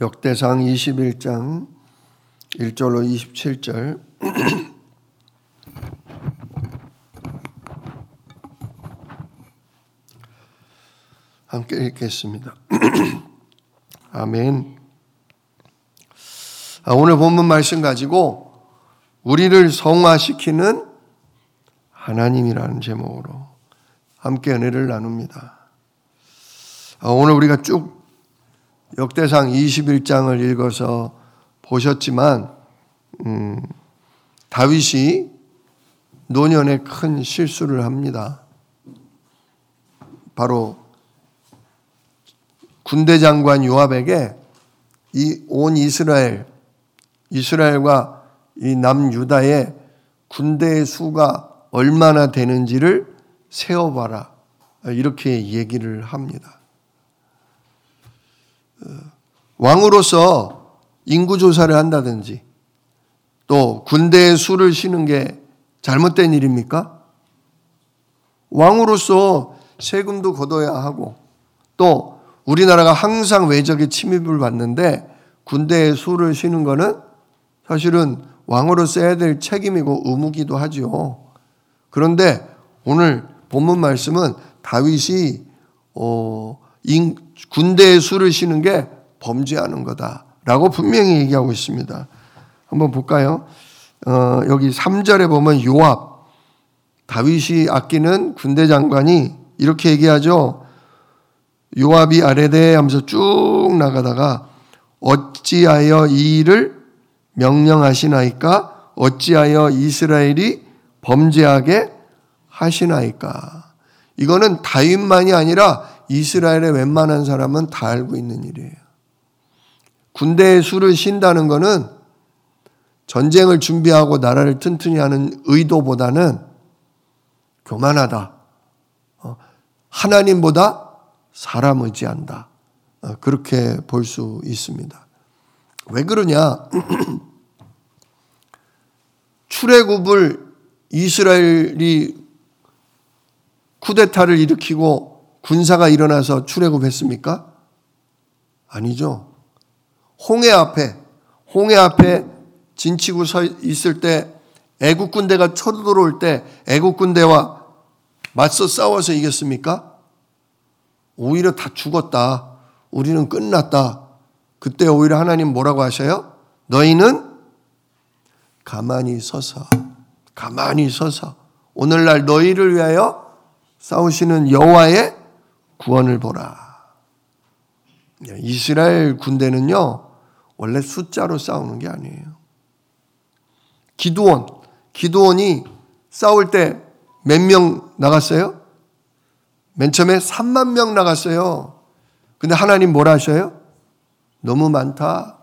역대상 21장 1절로 27절 함께 읽겠습니다. 아멘. 오늘 본문 말씀 가지고 우리를 성화시키는 하나님이라는 제목으로 함께 은혜를 나눕니다. 오늘 우리가 쭉 역대상 21장을 읽어서 보셨지만 다윗이 노년에 큰 실수를 합니다. 바로 군대 장관 요압에게 이 온 이스라엘과 이 남유다의 군대의 수가 얼마나 되는지를 세어봐라, 이렇게 얘기를 합니다. 왕으로서 인구조사를 한다든지 또 군대의 수를 쉬는 게 잘못된 일입니까? 왕으로서 세금도 걷어야 하고 또 우리나라가 항상 외적의 침입을 받는데 군대의 수를 쉬는 거는 사실은 왕으로서 해야 될 책임이고 의무기도 하죠. 그런데 오늘 본문 말씀은 다윗이 군대의 수를 쉬는 게 범죄하는 거다라고 분명히 얘기하고 있습니다. 한번 볼까요? 여기 3절에 보면 요압, 다윗이 아끼는 군대 장관이 이렇게 얘기하죠. 요압이 아뢰되 하면서 쭉 나가다가 어찌하여 이 일을 명령하시나이까? 어찌하여 이스라엘이 범죄하게 하시나이까? 이거는 다윗만이 아니라 이스라엘의 웬만한 사람은 다 알고 있는 일이에요. 군대의 수를 쉰다는 것은 전쟁을 준비하고 나라를 튼튼히 하는 의도보다는 교만하다. 하나님보다 사람 의지한다. 그렇게 볼 수 있습니다. 왜 그러냐? 출애굽을 이스라엘이 쿠데타를 일으키고 군사가 일어나서 출애굽했습니까? 아니죠. 홍해 앞에 진치고 서 있을 때 애국 군대가 쳐들어올 때 애국 군대와 맞서 싸워서 이겼습니까? 오히려 다 죽었다. 우리는 끝났다. 그때 오히려 하나님 뭐라고 하셔요? 너희는 가만히 서서 오늘날 너희를 위하여 싸우시는 여호와의 구원을 보라. 이스라엘 군대는요, 원래 숫자로 싸우는 게 아니에요. 기드온이 싸울 때 몇 명 나갔어요? 맨 처음에 3만 명 나갔어요. 근데 하나님 뭐라 하셔요? 너무 많다.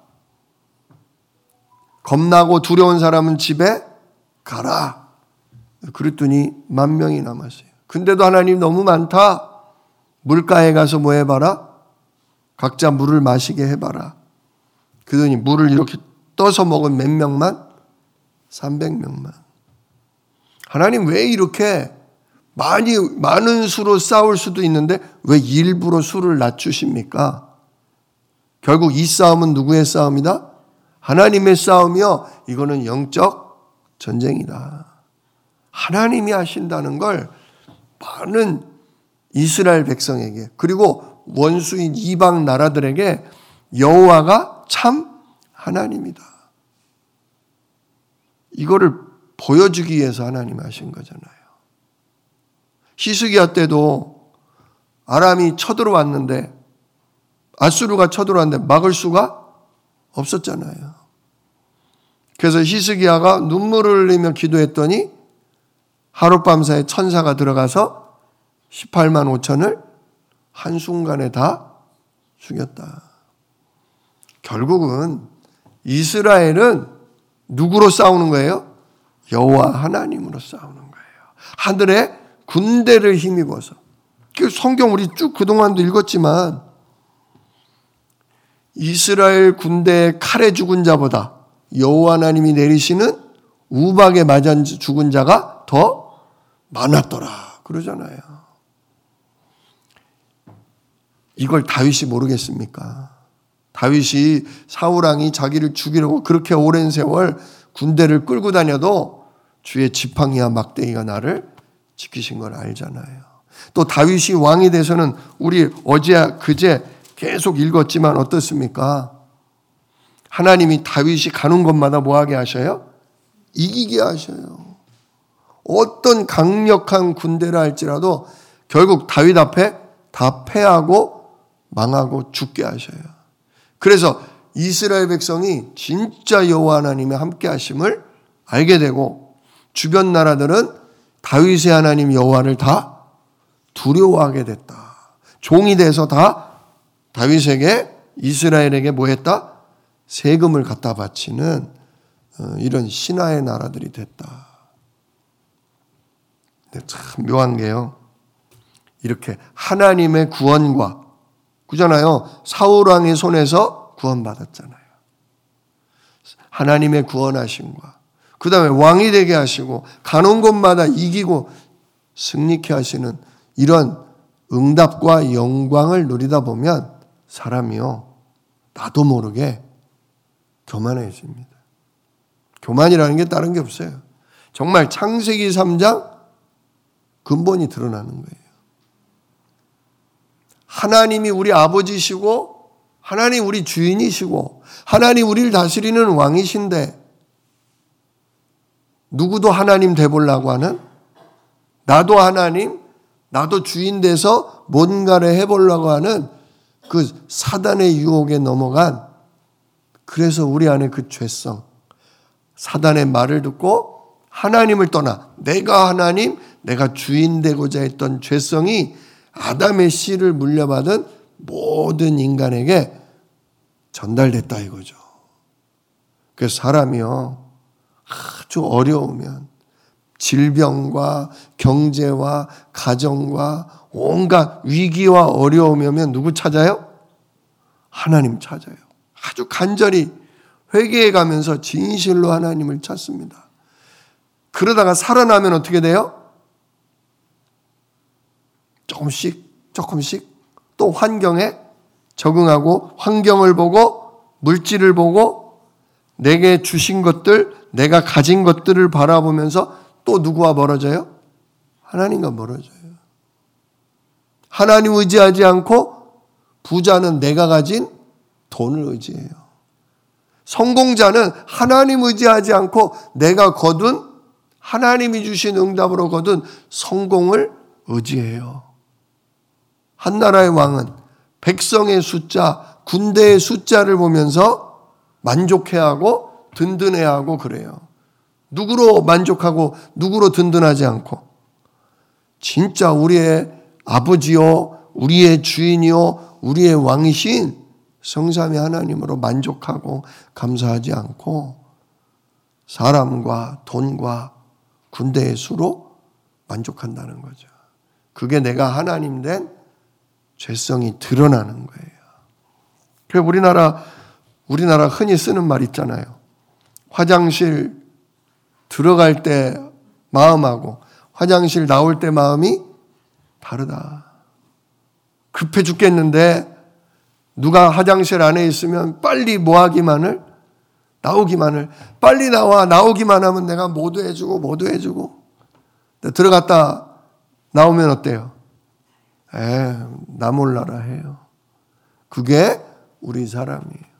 겁나고 두려운 사람은 집에 가라. 그랬더니 10,000명이 남았어요. 근데도 하나님 너무 많다. 물가에 가서 뭐 해봐라? 각자 물을 마시게 해봐라. 그러더니 물을 이렇게 떠서 먹은 몇 명만? 300명만. 하나님 왜 이렇게 많은 수로 싸울 수도 있는데 왜 일부러 수를 낮추십니까? 결국 이 싸움은 누구의 싸움이다? 하나님의 싸움이요. 이거는 영적 전쟁이다. 하나님이 하신다는 걸 많은 이스라엘 백성에게 그리고 원수인 이방 나라들에게 여호와가 참 하나님이다. 이거를 보여주기 위해서 하나님이 하신 거잖아요. 히스기야 때도 아람이 쳐들어왔는데 아수르가 쳐들어왔는데 막을 수가 없었잖아요. 그래서 히스기야가 눈물을 흘리며 기도했더니 하룻밤 사이에 천사가 들어가서 18만 5천을 한순간에 다 죽였다. 결국은 이스라엘은 누구로 싸우는 거예요? 여호와 하나님으로 싸우는 거예요. 하늘에 군대를 힘입어서. 성경 우리 쭉 그동안도 읽었지만 이스라엘 군대의 칼에 죽은 자보다 여호와 하나님이 내리시는 우박에 맞아 죽은 자가 더 많았더라 그러잖아요. 이걸 다윗이 모르겠습니까? 다윗이 사울 왕이 자기를 죽이려고 그렇게 오랜 세월 군대를 끌고 다녀도 주의 지팡이와 막대기가 나를 지키신 걸 알잖아요. 또 다윗이 왕이 돼서는 우리 어제 그제 계속 읽었지만 어떻습니까? 하나님이 다윗이 가는 곳마다 뭐하게 하셔요? 이기게 하셔요. 어떤 강력한 군대라 할지라도 결국 다윗 앞에 다 패하고 망하고 죽게 하셔요. 그래서 이스라엘 백성이 진짜 여호와 하나님의 함께 하심을 알게 되고 주변 나라들은 다윗의 하나님 여호와를 다 두려워하게 됐다. 종이 돼서 다 다윗에게 이스라엘에게 뭐 했다? 세금을 갖다 바치는 이런 신하의 나라들이 됐다. 근데 참 묘한 게요. 이렇게 하나님의 구원과 그잖아요. 사울 왕의 손에서 구원받았잖아요. 하나님의 구원하심과 그 다음에 왕이 되게 하시고 가는 곳마다 이기고 승리케 하시는 이런 응답과 영광을 누리다 보면 사람이요. 나도 모르게 교만해집니다. 교만이라는 게 다른 게 없어요. 정말 창세기 3장 근본이 드러나는 거예요. 하나님이 우리 아버지시고 하나님 우리 주인이시고 하나님 우리를 다스리는 왕이신데 누구도 하나님 돼보려고 하는 나도 하나님 나도 주인 돼서 뭔가를 해보려고 하는 그 사단의 유혹에 넘어간 그래서 우리 안에 그 죄성 사단의 말을 듣고 하나님을 떠나 내가 하나님 내가 주인 되고자 했던 죄성이 아담의 씨를 물려받은 모든 인간에게 전달됐다 이거죠. 그래서 사람이요 아주 어려우면 질병과 경제와 가정과 온갖 위기와 어려움이 오면 누구 찾아요? 하나님 찾아요. 아주 간절히 회개해 가면서 진실로 하나님을 찾습니다. 그러다가 살아나면 어떻게 돼요? 조금씩 또 환경에 적응하고 환경을 보고 물질을 보고 내게 주신 것들 내가 가진 것들을 바라보면서 또 누구와 멀어져요? 하나님과 멀어져요. 하나님 의지하지 않고 부자는 내가 가진 돈을 의지해요. 성공자는 하나님 의지하지 않고 내가 거둔 하나님이 주신 응답으로 거둔 성공을 의지해요. 한 나라의 왕은 백성의 숫자, 군대의 숫자를 보면서 만족해하고 든든해하고 그래요. 누구로 만족하고 누구로 든든하지 않고 진짜 우리의 아버지요, 우리의 주인이요, 우리의 왕이신 성삼위 하나님으로 만족하고 감사하지 않고 사람과 돈과 군대의 수로 만족한다는 거죠. 그게 내가 하나님 된 죄성이 드러나는 거예요. 그래서 우리나라 흔히 쓰는 말 있잖아요. 화장실 들어갈 때 마음하고 화장실 나올 때 마음이 다르다. 급해 죽겠는데 누가 화장실 안에 있으면 빨리 뭐하기만을 나오기만을 빨리 나오기만 하면 내가 모두 해주고 들어갔다 나오면 어때요? 나 몰라라 해요. 그게 우리 사람이에요.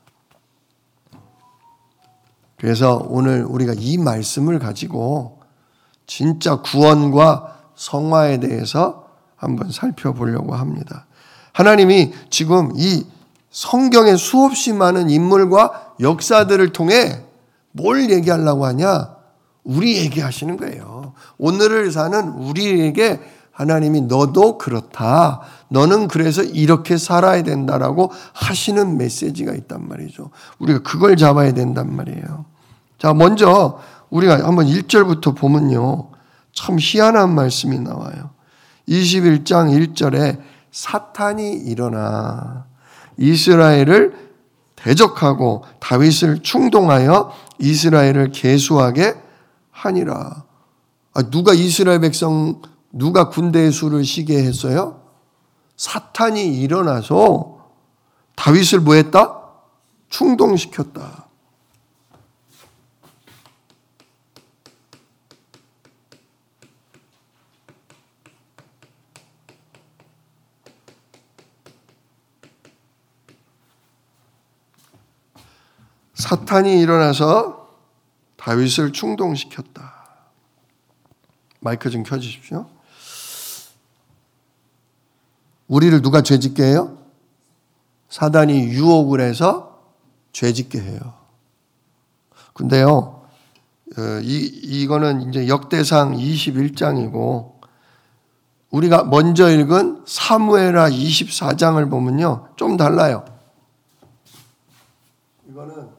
그래서 오늘 우리가 이 말씀을 가지고 진짜 구원과 성화에 대해서 한번 살펴보려고 합니다. 하나님이 지금 이 성경에 수없이 많은 인물과 역사들을 통해 뭘 얘기하려고 하냐? 우리 얘기하시는 거예요. 오늘을 사는 우리에게 하나님이 너도 그렇다. 너는 그래서 이렇게 살아야 된다라고 하시는 메시지가 있단 말이죠. 우리가 그걸 잡아야 된단 말이에요. 자, 먼저 우리가 한번 1절부터 보면요. 참 희한한 말씀이 나와요. 21장 1절에 사탄이 일어나 이스라엘을 대적하고 다윗을 충동하여 이스라엘을 계수하게 하니라. 누가 이스라엘 백성 누가 군대의 수를 쉬게 했어요? 사탄이 일어나서 다윗을 뭐 했다? 충동시켰다. 사탄이 일어나서 다윗을 충동시켰다. 마이크 좀 켜주십시오. 우리를 누가 죄짓게 해요? 사단이 유혹을 해서 죄짓게 해요. 근데요, 이거는 이제 역대상 21장이고, 우리가 먼저 읽은 사무엘하 24장을 보면요, 좀 달라요. 이거는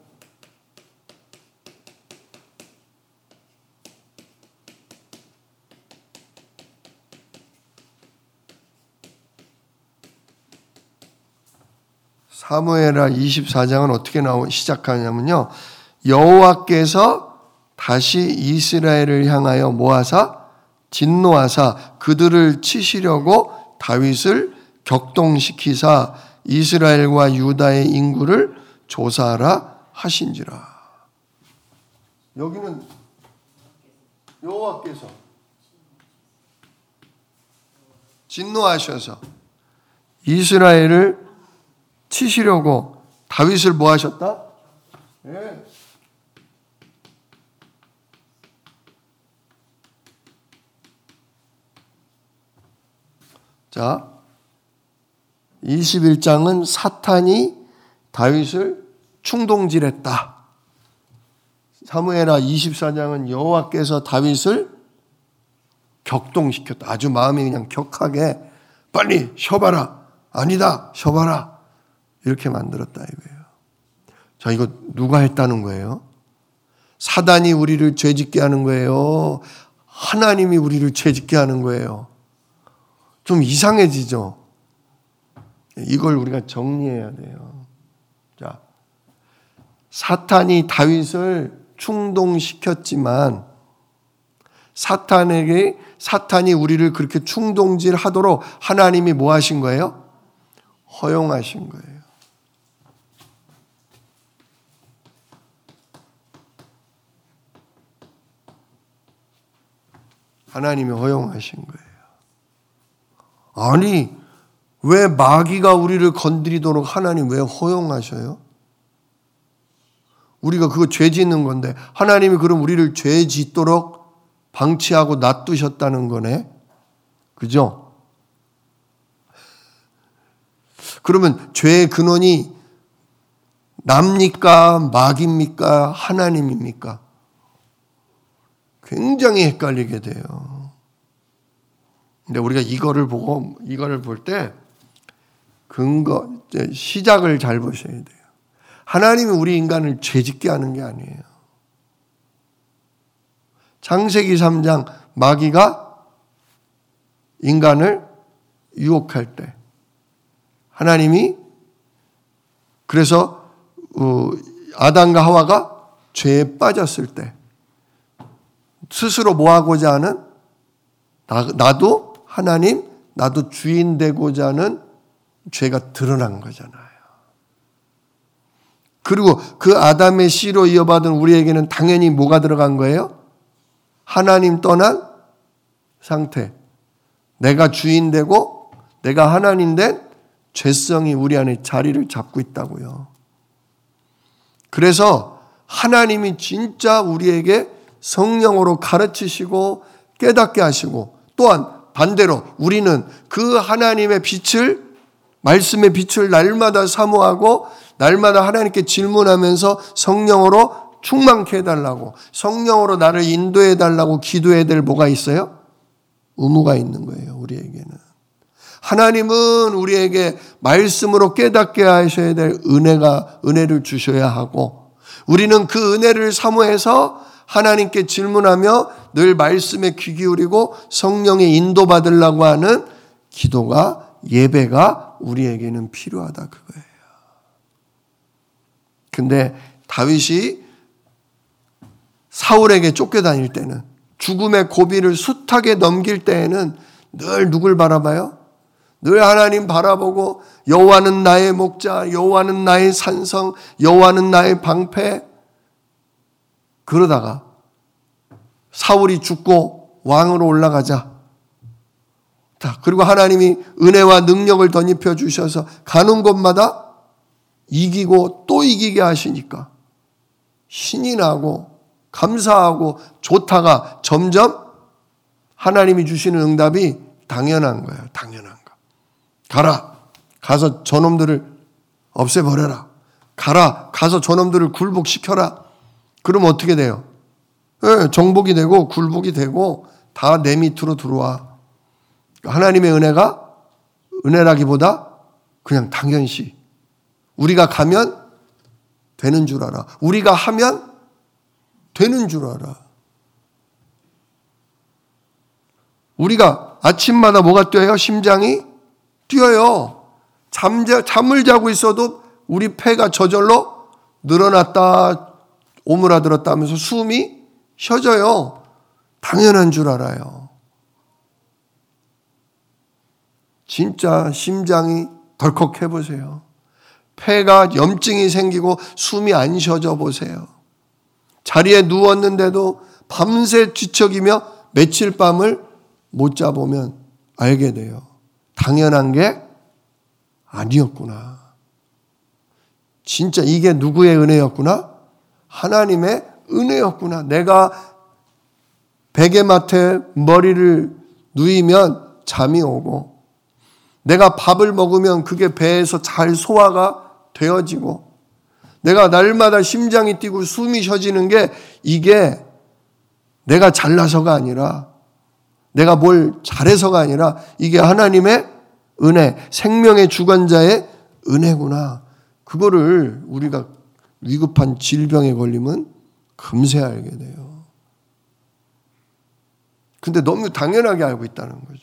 사무엘하 24장은 어떻게 시작하냐면요. 여호와께서 다시 이스라엘을 향하여 모아사 진노하사 그들을 치시려고 다윗을 격동시키사 이스라엘과 유다의 인구를 조사하라 하신지라. 여기는 여호와께서 진노하셔서 이스라엘을 치시려고 다윗을 뭐 하셨다? 네. 자, 21장은 사탄이 다윗을 충동질했다. 사무엘하 24장은 여호와께서 다윗을 격동시켰다. 아주 마음이 그냥 격하게 빨리 쉬어봐라. 아니다. 쉬어봐라. 이렇게 만들었다 이거예요. 자, 이거 누가 했다는 거예요? 사단이 우리를 죄짓게 하는 거예요? 하나님이 우리를 죄짓게 하는 거예요? 좀 이상해지죠? 이걸 우리가 정리해야 돼요. 자, 사탄이 다윗을 충동시켰지만 사탄이 우리를 그렇게 충동질하도록 하나님이 뭐 하신 거예요? 허용하신 거예요. 하나님이 허용하신 거예요. 아니, 왜 마귀가 우리를 건드리도록 하나님 왜 허용하셔요? 우리가 그거 죄 짓는 건데 하나님이 그럼 우리를 죄 짓도록 방치하고 놔두셨다는 거네. 그죠? 그러면 죄의 근원이 납니까? 마귀입니까? 하나님입니까? 굉장히 헷갈리게 돼요. 근데 우리가 이거를 볼 때 시작을 잘 보셔야 돼요. 하나님이 우리 인간을 죄짓게 하는 게 아니에요. 창세기 3장 마귀가 인간을 유혹할 때 하나님이 그래서 아담과 하와가 죄에 빠졌을 때 스스로 뭐 하고자 하는 나도 하나님, 나도 주인 되고자 하는 죄가 드러난 거잖아요. 그리고 그 아담의 씨로 이어받은 우리에게는 당연히 뭐가 들어간 거예요? 하나님 떠난 상태. 내가 주인 되고 내가 하나님 된 죄성이 우리 안에 자리를 잡고 있다고요. 그래서 하나님이 진짜 우리에게 성령으로 가르치시고 깨닫게 하시고 또한 반대로 우리는 그 하나님의 빛을 말씀의 빛을 날마다 사모하고 날마다 하나님께 질문하면서 성령으로 충만케 해달라고 성령으로 나를 인도해 달라고 기도해야 될 뭐가 있어요? 의무가 있는 거예요. 우리에게는. 하나님은 우리에게 말씀으로 깨닫게 하셔야 될 은혜를 주셔야 하고 우리는 그 은혜를 사모해서 하나님께 질문하며 늘 말씀에 귀 기울이고 성령의 인도받으려고 하는 기도가 예배가 우리에게는 필요하다 그거예요. 근데 다윗이 사울에게 쫓겨다닐 때는 죽음의 고비를 숱하게 넘길 때에는 늘 누굴 바라봐요? 늘 하나님 바라보고 여호와는 나의 목자, 여호와는 나의 산성, 여호와는 나의 방패. 그러다가 사울이 죽고 왕으로 올라가자. 그리고 하나님이 은혜와 능력을 덧입혀 주셔서 가는 곳마다 이기고 또 이기게 하시니까 신이 나고 감사하고 좋다가 점점 하나님이 주시는 응답이 당연한 거예요. 당연한 거. 가라. 가서 저놈들을 없애버려라. 가라. 가서 저놈들을 굴복시켜라. 그러면 어떻게 돼요? 정복이 되고 굴복이 되고 다 내 밑으로 들어와. 하나님의 은혜가 은혜라기보다 그냥 당연시. 우리가 가면 되는 줄 알아. 우리가 하면 되는 줄 알아. 우리가 아침마다 뭐가 뛰어요? 심장이 뛰어요. 잠을 자고 있어도 우리 폐가 저절로 늘어났다 오므라들었다 하면서 숨이 쉬어져요. 당연한 줄 알아요. 진짜 심장이 덜컥 해보세요. 폐가 염증이 생기고 숨이 안 쉬어져 보세요. 자리에 누웠는데도 밤새 뒤척이며 며칠 밤을 못 자보면 알게 돼요. 당연한 게 아니었구나. 진짜 이게 누구의 은혜였구나? 하나님의 은혜였구나. 내가 베개맡에 머리를 누이면 잠이 오고 내가 밥을 먹으면 그게 배에서 잘 소화가 되어지고 내가 날마다 심장이 뛰고 숨이 쉬어지는 게 이게 내가 잘나서가 아니라 내가 뭘 잘해서가 아니라 이게 하나님의 은혜, 생명의 주관자의 은혜구나. 그거를 우리가 위급한 질병에 걸리면 금세 알게 돼요. 근데 너무 당연하게 알고 있다는 거죠.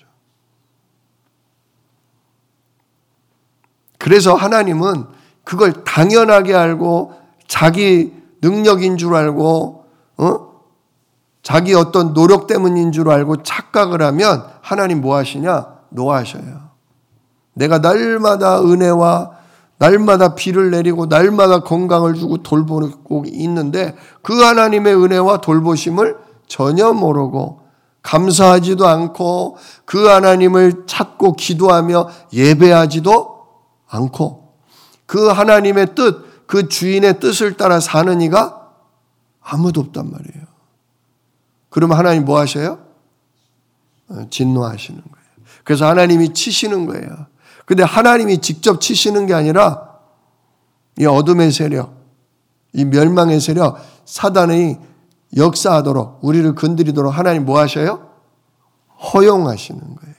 그래서 하나님은 그걸 당연하게 알고 자기 능력인 줄 알고 자기 어떤 노력 때문인 줄 알고 착각을 하면 하나님 뭐 하시냐? 노하셔요. 내가 날마다 은혜와 날마다 비를 내리고 날마다 건강을 주고 돌보고 있는데 그 하나님의 은혜와 돌보심을 전혀 모르고 감사하지도 않고 그 하나님을 찾고 기도하며 예배하지도 않고 그 하나님의 뜻, 그 주인의 뜻을 따라 사는 이가 아무도 없단 말이에요. 그러면 하나님 뭐 하셔요? 진노하시는 거예요. 그래서 하나님이 치시는 거예요. 근데 하나님이 직접 치시는 게 아니라 이 어둠의 세력, 이 멸망의 세력, 사단이 역사하도록 우리를 건드리도록 하나님 뭐 하셔요? 허용하시는 거예요.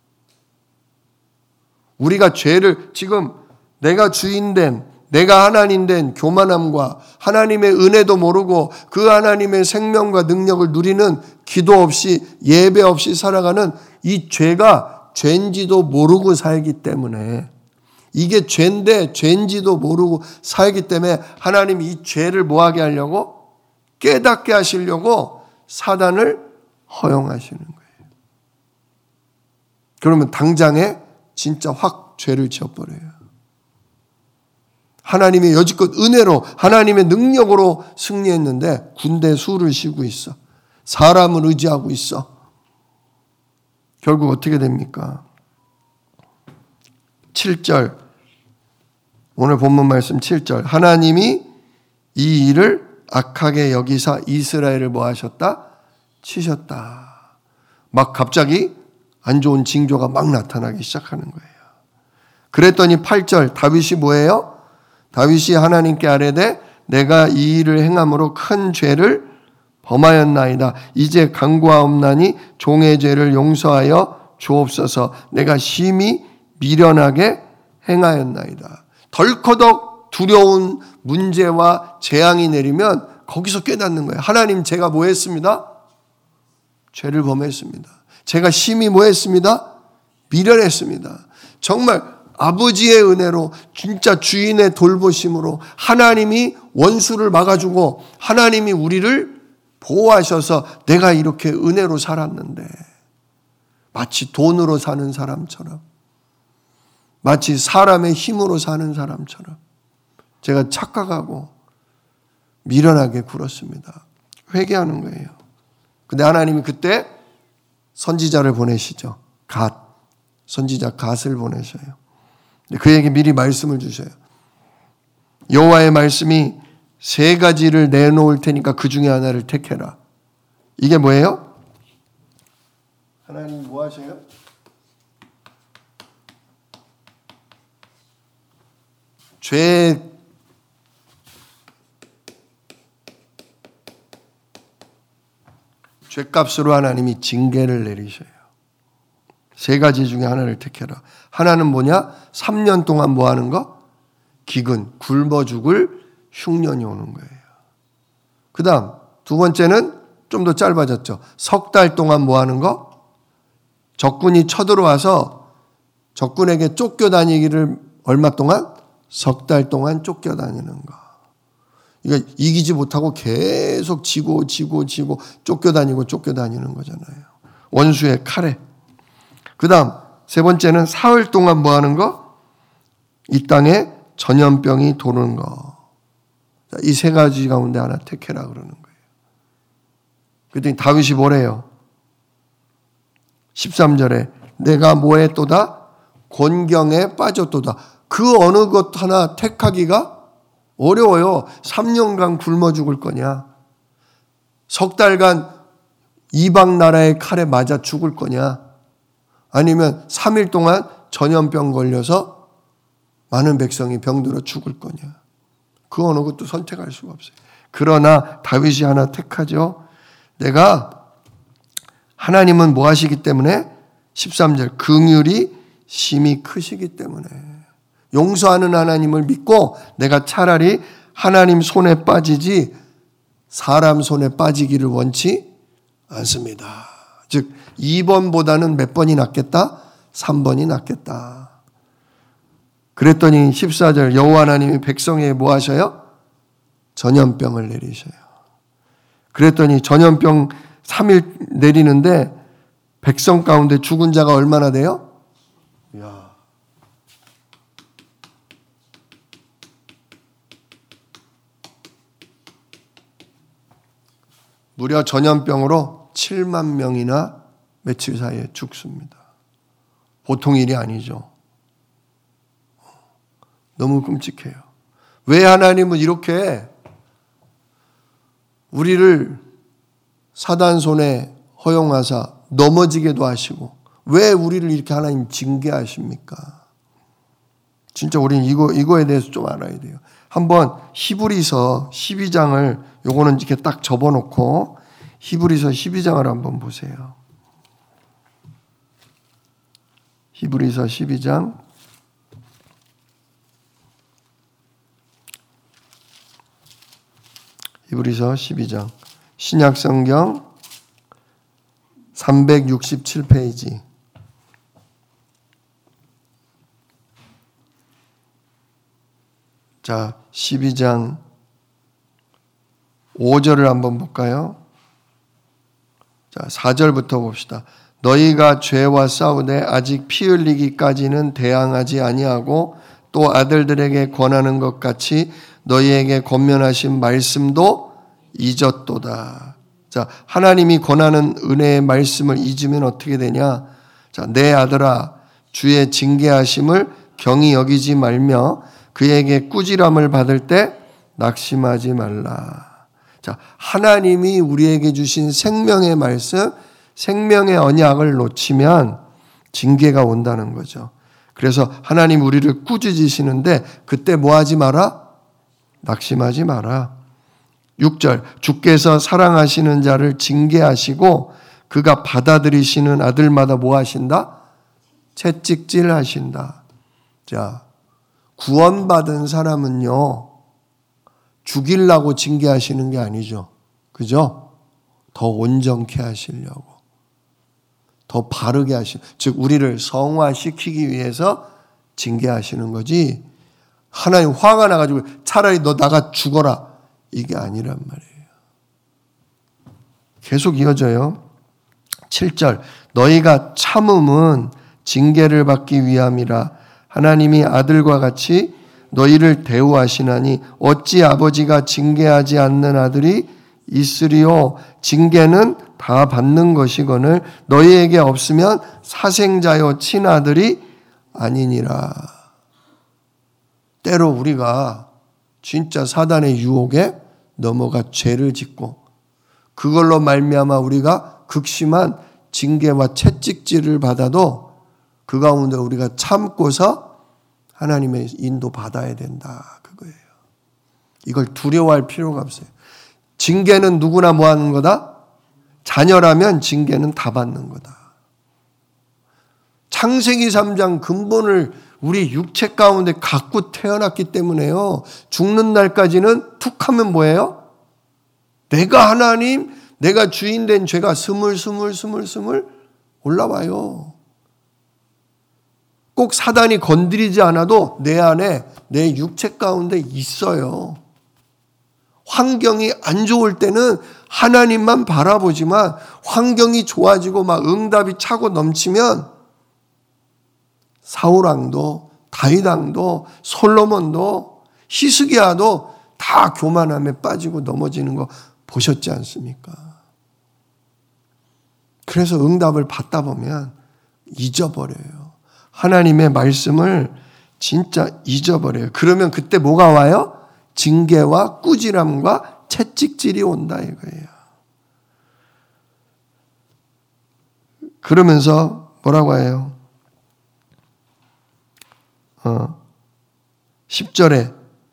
우리가 죄를 지금 내가 주인된 내가 하나님 된 교만함과 하나님의 은혜도 모르고 그 하나님의 생명과 능력을 누리는 기도 없이 예배 없이 살아가는 이 죄가 죄인지도 모르고 살기 때문에 이게 죄인데 죄인지도 모르고 살기 때문에 하나님이 이 죄를 뭐하게 하려고 깨닫게 하시려고 사단을 허용하시는 거예요. 그러면 당장에 진짜 확 죄를 지어버려요. 하나님의 여지껏 은혜로 하나님의 능력으로 승리했는데 군대 수를 쉬고 있어. 사람을 의지하고 있어. 결국 어떻게 됩니까? 7절 오늘 본문 말씀 7절 하나님이 이 일을 악하게 여기사 이스라엘을 뭐 하셨다? 치셨다. 막 갑자기 안 좋은 징조가 막 나타나기 시작하는 거예요. 그랬더니 8절 다윗이 뭐예요? 다윗이 하나님께 아뢰되 내가 이 일을 행함으로 큰 죄를 범하였나이다. 이제 간구하옵나니 종의 죄를 용서하여 주옵소서. 내가 심히 미련하게 행하였나이다. 덜커덕 두려운 문제와 재앙이 내리면 거기서 깨닫는 거예요. 하나님 제가 뭐 했습니다? 죄를 범했습니다. 제가 심히 뭐 했습니다? 미련했습니다. 정말 아버지의 은혜로 진짜 주인의 돌보심으로 하나님이 원수를 막아주고 하나님이 우리를 보호하셔서 내가 이렇게 은혜로 살았는데 마치 돈으로 사는 사람처럼 마치 사람의 힘으로 사는 사람처럼 제가 착각하고 미련하게 굴었습니다. 회개하는 거예요. 근데 하나님이 그때 선지자를 보내시죠. 선지자 갓을 보내셔요. 그에게 미리 말씀을 주셔요. 여호와의 말씀이 3가지를 내놓을 테니까 그 중에 하나를 택해라. 이게 뭐예요? 하나님 뭐 하셔요? 죄값으로 하나님이 징계를 내리셔요. 3가지 중에 하나를 택해라. 하나는 뭐냐? 3년 동안 뭐 하는 거? 기근, 굶어 죽을 흉년이 오는 거예요. 그 다음 2번째는 좀 더 짧아졌죠. 3달 동안 뭐 하는 거? 적군이 쳐들어와서 적군에게 쫓겨다니기를 얼마 동안? 3달 동안 쫓겨다니는 거. 이거 이기지 못하고 계속 지고 쫓겨다니는 거잖아요. 원수의 칼에. 그 다음 3번째는 사흘 동안 뭐 하는 거? 이 땅에 전염병이 도는 거. 이 3가지 가운데 하나 택해라 그러는 거예요. 그랬더니 다윗이 뭐래요? 13절에 내가 뭐에 또다? 곤경에 빠졌도다. 그 어느 것 하나 택하기가 어려워요. 3년간 굶어 죽을 거냐? 3달간 이방 나라의 칼에 맞아 죽을 거냐? 아니면 3일 동안 전염병 걸려서 많은 백성이 병들어 죽을 거냐? 그 어느 것도 선택할 수가 없어요. 그러나 다윗이 하나 택하죠. 하나님은 뭐 하시기 때문에? 13절 긍휼이 심히 크시기 때문에 용서하는 하나님을 믿고 내가 차라리 하나님 손에 빠지지 사람 손에 빠지기를 원치 않습니다. 즉 2번보다는 몇 번이 낫겠다? 3번이 낫겠다. 그랬더니 14절 여호와 하나님이 백성에게 뭐 하셔요? 전염병을 내리셔요. 그랬더니 전염병 3일 내리는데 백성 가운데 죽은 자가 얼마나 돼요? 이야. 무려 전염병으로 7만 명이나 며칠 사이에 죽습니다. 보통 일이 아니죠. 너무 끔찍해요. 왜 하나님은 이렇게 우리를 사단 손에 허용하사 넘어지게도 하시고 왜 우리를 이렇게 하나님 징계하십니까? 진짜 우리는 이거에 대해서 좀 알아야 돼요. 한번 히브리서 12장을 요거는 이렇게 딱 접어놓고 히브리서 12장을 한번 보세요. 히브리서 12장 히브리서 12장 신약성경 367페이지 자 12장 5절을 한번 볼까요? 자 4절부터 봅시다. 너희가 죄와 싸우되 아직 피 흘리기까지는 대항하지 아니하고 또 아들들에게 권하는 것 같이 너희에게 권면하신 말씀도 잊었도다. 자, 하나님이 권하는 은혜의 말씀을 잊으면 어떻게 되냐? 자, 내 아들아, 주의 징계하심을 경히 여기지 말며 그에게 꾸지람을 받을 때 낙심하지 말라. 자, 하나님이 우리에게 주신 생명의 말씀, 생명의 언약을 놓치면 징계가 온다는 거죠. 그래서 하나님 우리를 꾸짖으시는데 그때 뭐 하지 마라? 낙심하지 마라. 6절 주께서 사랑하시는 자를 징계하시고 그가 받아들이시는 아들마다 뭐 하신다? 채찍질 하신다. 자, 구원받은 사람은요 죽이려고 징계하시는 게 아니죠. 그죠? 더 온전케 하시려고 더 바르게 즉 우리를 성화시키기 위해서 징계하시는 거지 하나님 화가 나가지고 차라리 너 나가 죽어라 이게 아니란 말이에요. 계속 이어져요. 7절 너희가 참음은 징계를 받기 위함이라 하나님이 아들과 같이 너희를 대우하시나니 어찌 아버지가 징계하지 않는 아들이 있으리요. 징계는 다 받는 것이거늘 너희에게 없으면 사생자여 친아들이 아니니라. 때로 우리가 진짜 사단의 유혹에 넘어가 죄를 짓고 그걸로 말미암아 우리가 극심한 징계와 채찍질을 받아도 그 가운데 우리가 참고서 하나님의 인도 받아야 된다. 그거예요. 이걸 두려워할 필요가 없어요. 징계는 누구나 뭐 하는 거다? 자녀라면 징계는 다 받는 거다. 창세기 3장 근본을 우리 육체 가운데 갖고 태어났기 때문에요. 죽는 날까지는 툭 하면 뭐예요? 내가 하나님, 내가 주인 된 죄가 스물스물 올라와요. 꼭 사단이 건드리지 않아도 내 안에 내 육체 가운데 있어요. 환경이 안 좋을 때는 하나님만 바라보지만 환경이 좋아지고 막 응답이 차고 넘치면 사울왕도 다윗왕도 솔로몬도 히스기야도 다 교만함에 빠지고 넘어지는 거 보셨지 않습니까? 그래서 응답을 받다 보면 잊어버려요. 하나님의 말씀을 진짜 잊어버려요. 그러면 그때 뭐가 와요? 징계와 꾸지람과 채찍질이 온다 이거예요. 그러면서 뭐라고 해요? 10절에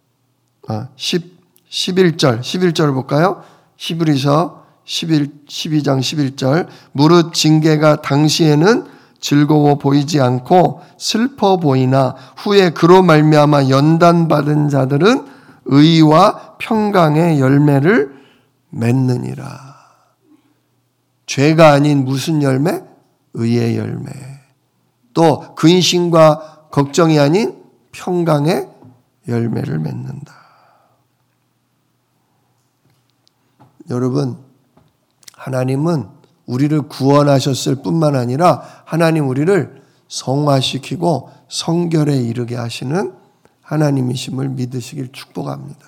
11절 볼까요? 히브리서 12장 11절 무릇 징계가 당시에는 즐거워 보이지 않고 슬퍼 보이나 후에 그로 말미암아 연단받은 자들은 의와 평강의 열매를 맺느니라. 죄가 아닌 무슨 열매? 의의 열매. 또 근심과 걱정이 아닌 평강의 열매를 맺는다. 여러분, 하나님은 우리를 구원하셨을 뿐만 아니라 하나님 우리를 성화시키고 성결에 이르게 하시는 하나님이심을 믿으시길 축복합니다.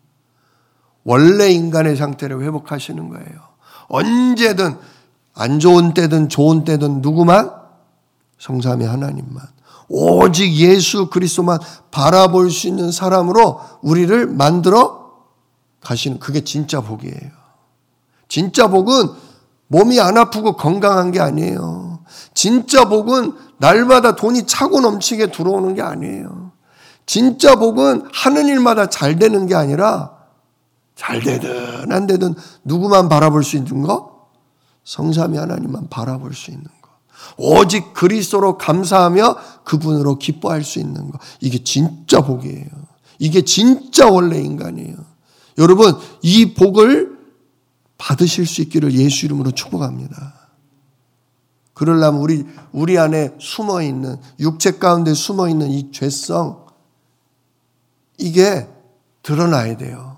원래 인간의 상태를 회복하시는 거예요. 언제든 안 좋은 때든 좋은 때든 누구만? 성삼위 하나님만. 오직 예수 그리스도만 바라볼 수 있는 사람으로 우리를 만들어 가시는 그게 진짜 복이에요. 진짜 복은 몸이 안 아프고 건강한 게 아니에요. 진짜 복은 날마다 돈이 차고 넘치게 들어오는 게 아니에요. 진짜 복은 하는 일마다 잘 되는 게 아니라 잘 되든 안 되든 누구만 바라볼 수 있는 거? 성삼위 하나님만 바라볼 수 있는 거. 오직 그리스도로 감사하며 그분으로 기뻐할 수 있는 거. 이게 진짜 복이에요. 이게 진짜 원래 인간이에요. 여러분 이 복을 받으실 수 있기를 예수 이름으로 축복합니다. 그러려면 우리 안에 숨어있는 육체 가운데 숨어있는 이 죄성 이게 드러나야 돼요.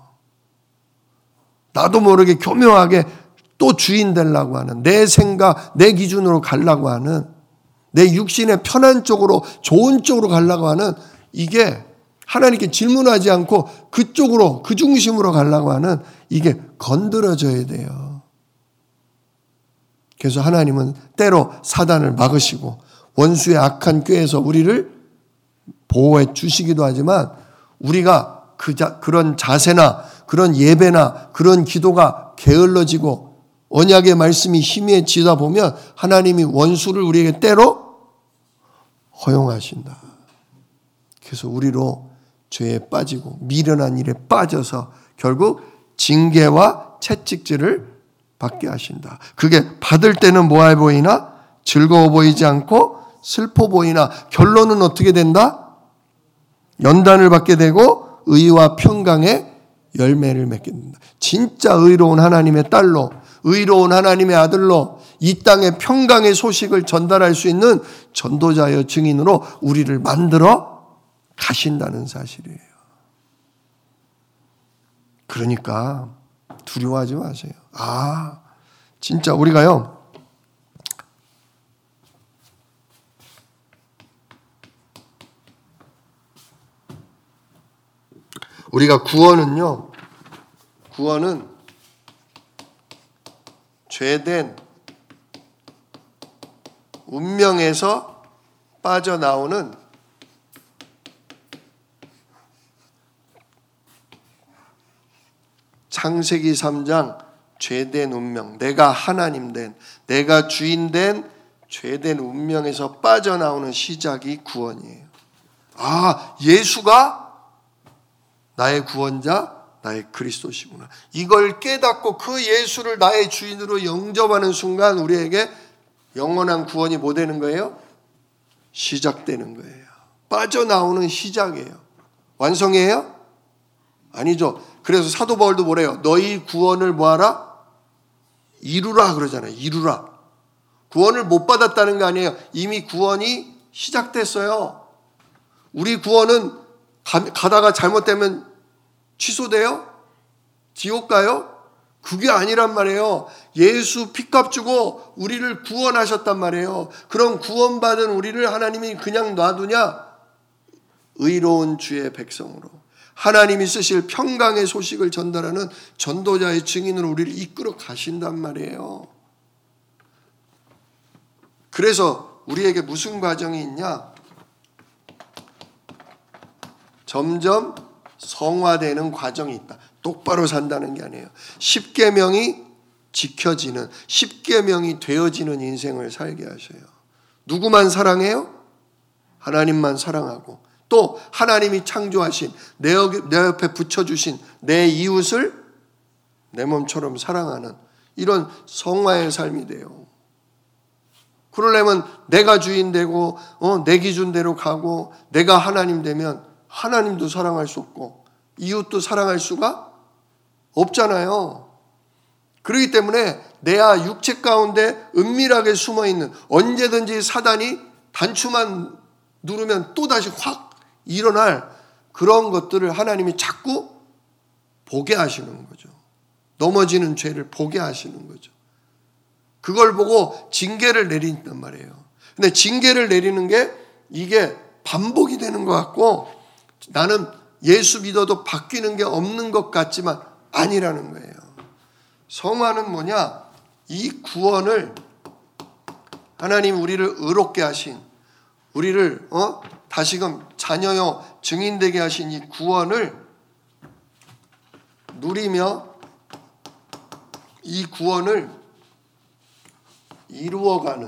나도 모르게 교묘하게 또 주인 되려고 하는 내 생각, 내 기준으로 가려고 하는 내 육신의 편한 쪽으로 좋은 쪽으로 가려고 하는 이게 하나님께 질문하지 않고 그쪽으로 그 중심으로 가려고 하는 이게 건드려져야 돼요. 그래서 하나님은 때로 사단을 막으시고 원수의 악한 꾀에서 우리를 보호해 주시기도 하지만 우리가 그런 자세나 그런 예배나 그런 기도가 게을러지고 언약의 말씀이 희미해지다 보면 하나님이 원수를 우리에게 때로 허용하신다. 그래서 우리로 죄에 빠지고 미련한 일에 빠져서 결국 징계와 채찍질을 받게 하신다. 그게 받을 때는 뭐해 보이나? 즐거워 보이지 않고 슬퍼 보이나? 결론은 어떻게 된다? 연단을 받게 되고 의와 평강의 열매를 맺게 된다. 진짜 의로운 하나님의 딸로 의로운 하나님의 아들로 이 땅의 평강의 소식을 전달할 수 있는 전도자여 증인으로 우리를 만들어 가신다는 사실이에요. 그러니까 두려워하지 마세요. 진짜 우리가요. 우리가 구원은 죄된 운명에서 빠져나오는 창세기 3장 죄된 운명, 내가 하나님 된, 내가 주인 된 죄된 운명에서 빠져나오는 시작이 구원이에요. 아, 예수가 나의 구원자, 나의 그리스도시구나. 이걸 깨닫고 그 예수를 나의 주인으로 영접하는 순간 우리에게 영원한 구원이 뭐 되는 거예요? 시작되는 거예요. 빠져나오는 시작이에요. 완성이에요? 아니죠. 그래서 사도 바울도 뭐래요? 너희 구원을 뭐하라? 이루라 그러잖아요. 이루라. 구원을 못 받았다는 거 아니에요. 이미 구원이 시작됐어요. 우리 구원은 가다가 잘못되면 취소돼요? 지옥 가요? 그게 아니란 말이에요. 예수 피값 주고 우리를 구원하셨단 말이에요. 그럼 구원받은 우리를 하나님이 그냥 놔두냐? 의로운 주의 백성으로 하나님이 쓰실 평강의 소식을 전달하는 전도자의 증인으로 우리를 이끌어 가신단 말이에요. 그래서 우리에게 무슨 과정이 있냐? 점점 성화되는 과정이 있다. 똑바로 산다는 게 아니에요. 십계명이 지켜지는, 십계명이 되어지는 인생을 살게 하셔요. 누구만 사랑해요? 하나님만 사랑하고 또 하나님이 창조하신 내 옆에 붙여주신 내 이웃을 내 몸처럼 사랑하는 이런 성화의 삶이 돼요. 그러려면 내가 주인 되고 내 기준대로 가고 내가 하나님 되면 하나님도 사랑할 수 없고 이웃도 사랑할 수가 없잖아요. 그렇기 때문에 내가 육체 가운데 은밀하게 숨어있는 언제든지 사단이 단추만 누르면 또다시 확 일어날 그런 것들을 하나님이 자꾸 보게 하시는 거죠. 넘어지는 죄를 보게 하시는 거죠. 그걸 보고 징계를 내린단 말이에요. 근데 징계를 내리는 게 이게 반복이 되는 것 같고 나는 예수 믿어도 바뀌는 게 없는 것 같지만 아니라는 거예요. 성화는 뭐냐? 이 구원을 하나님 우리를 의롭게 하신 우리를 다시금 자녀요 증인되게 하신 이 구원을 누리며 이 구원을 이루어가는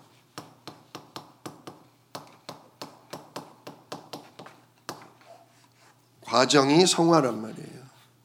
과정이 성화란 말이에요.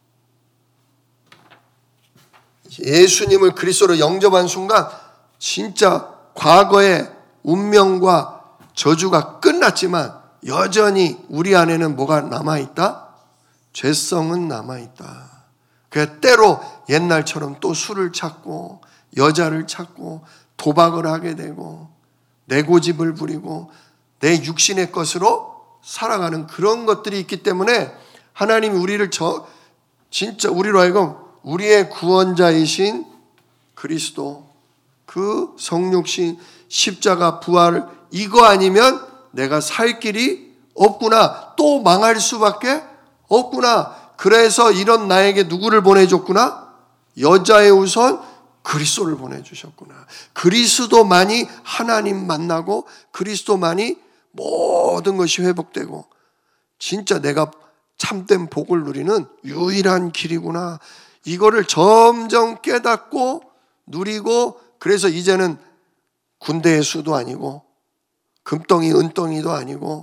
예수님을 그리스도로 영접한 순간 진짜 과거의 운명과 저주가 끝났지만 여전히 우리 안에는 뭐가 남아있다? 죄성은 남아있다. 그래서 때로 옛날처럼 또 술을 찾고 여자를 찾고 도박을 하게 되고 내 고집을 부리고 내 육신의 것으로 살아가는 그런 것들이 있기 때문에 하나님이 우리를 진짜 우리로 하여금 우리의 구원자이신 그리스도 그 성육신 십자가 부활 이거 아니면 내가 살 길이 없구나. 또 망할 수밖에 없구나. 그래서 이런 나에게 누구를 보내줬구나? 여자의 우선 그리스도를 보내주셨구나. 그리스도만이 하나님 만나고 그리스도만이 모든 것이 회복되고 진짜 내가 참된 복을 누리는 유일한 길이구나. 이거를 점점 깨닫고 누리고 그래서 이제는 군대의 수도 아니고 금덩이 은덩이도 아니고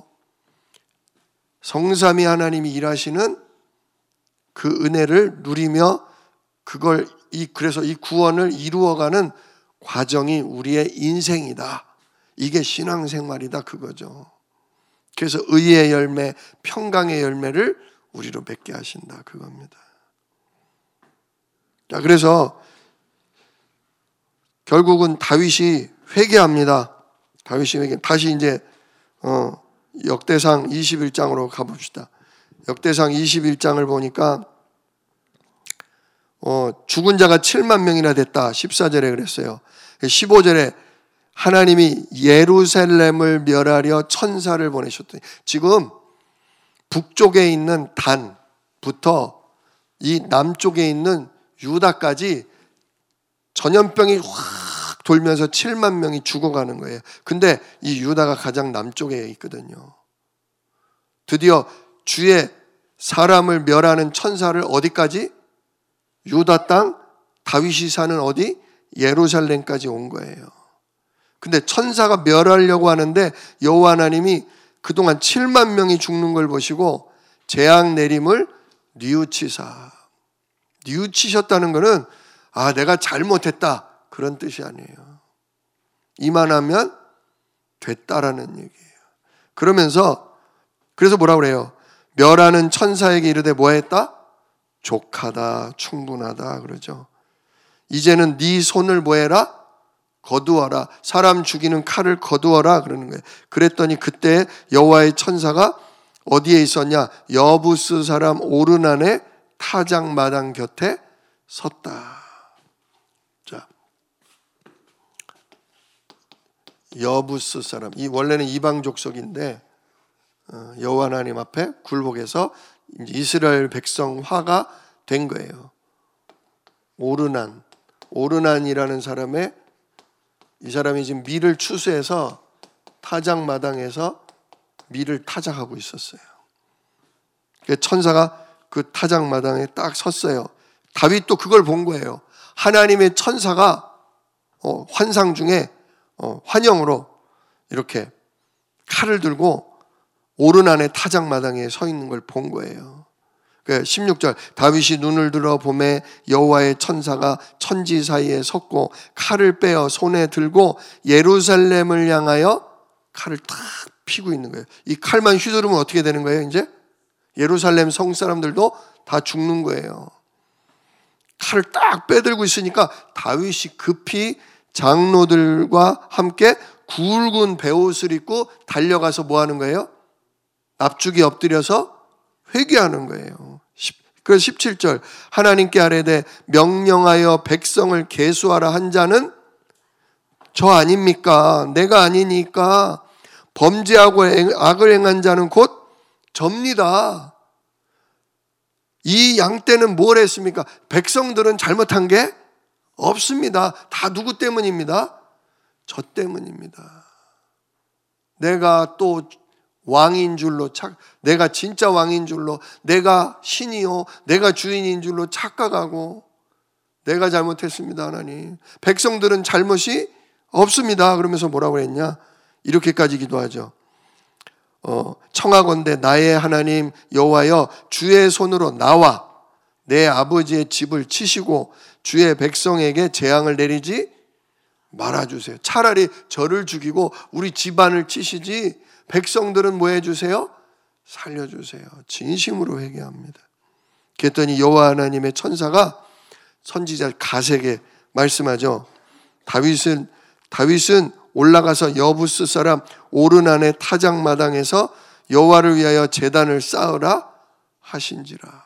성삼위 하나님이 일하시는 그 은혜를 누리며 그래서 이 구원을 이루어가는 과정이 우리의 인생이다. 이게 신앙생활이다 그거죠. 그래서 의의 열매, 평강의 열매를 우리로 맺게 하신다 그겁니다. 자, 그래서 결국은 다윗이 회개합니다. 다윗이 회개. 다시 이제 역대상 21장으로 가봅시다. 역대상 21장을 보니까 죽은 자가 7만 명이나 됐다. 14절에 그랬어요. 15절에 하나님이 예루살렘을 멸하려 천사를 보내셨더니 지금 북쪽에 있는 단 이 남쪽에 있는 유다까지 전염병이 확 돌면서 7만 명이 죽어가는 거예요. 근데 이 유다가 가장 남쪽에 있거든요. 드디어 주의 사람을 멸하는 천사를 어디까지? 유다 땅 다윗이 사는 어디? 예루살렘까지 온 거예요. 근데 천사가 멸하려고 하는데 여호와 하나님이 그동안 7만 명이 죽는 걸 보시고 재앙 내림을 뉘우치셨다는 것은 내가 잘못했다 그런 뜻이 아니에요. 이만하면 됐다라는 얘기예요. 그래서 뭐라 그래요? 멸하는 천사에게 이르되 뭐했다? 족하다, 충분하다 그러죠. 이제는 네 손을 뭐해라? 거두어라. 사람 죽이는 칼을 거두어라 그러는 거예요. 그랬더니 그때 여호와의 천사가 어디에 있었냐? 여부스 사람 오르난의 타작마당 곁에 섰다. 자, 여부스 사람, 이 원래는 이방 족속인데 여호와 하나님 앞에 굴복해서 이스라엘 백성화가 된 거예요. 오르난이라는 이 사람이 지금 밀을 추수해서 타작마당에서 밀을 타작하고 있었어요. 천사가 그 타작마당에 딱 섰어요. 다윗도 그걸 본 거예요. 하나님의 천사가 환상 중에 환영으로 이렇게 칼을 들고 오르난의 타작마당에 서 있는 걸 본 거예요. 16절 다윗이 눈을 들어 보매 여호와의 천사가 천지 사이에 섰고 칼을 빼어 손에 들고 예루살렘을 향하여 칼을 탁 피고 있는 거예요. 이 칼만 휘두르면 어떻게 되는 거예요? 이제 예루살렘 성 사람들도 다 죽는 거예요. 칼을 딱 빼들고 있으니까 다윗이 급히 장로들과 함께 굵은 베옷을 입고 달려가서 뭐 하는 거예요? 납죽이 엎드려서 회개하는 거예요. 그래서 17절 하나님께 아뢰되 명령하여 백성을 계수하라 한 자는 저 아닙니까? 내가 아니니까 범죄하고 악을 행한 자는 곧 접니다. 이 양 떼는 뭘 했습니까? 백성들은 잘못한 게 없습니다. 다 누구 때문입니다? 저 때문입니다. 내가 또 왕인 줄로 내가 진짜 왕인 줄로 내가 신이요 내가 주인인 줄로 착각하고 내가 잘못했습니다. 하나님 백성들은 잘못이 없습니다. 그러면서 뭐라고 했냐 이렇게까지 기도하죠. 청하건대 나의 하나님 여호와여 주의 손으로 나와 내 아버지의 집을 치시고 주의 백성에게 재앙을 내리지 말아주세요. 차라리 저를 죽이고 우리 집안을 치시지 백성들은 뭐 해주세요? 살려주세요. 진심으로 회개합니다. 그랬더니 여호와 하나님의 천사가 선지자 갓에게 말씀하죠. 다윗은 올라가서 여부스 사람 오르난의 타작마당에서 여호와를 위하여 제단을 쌓으라 하신지라.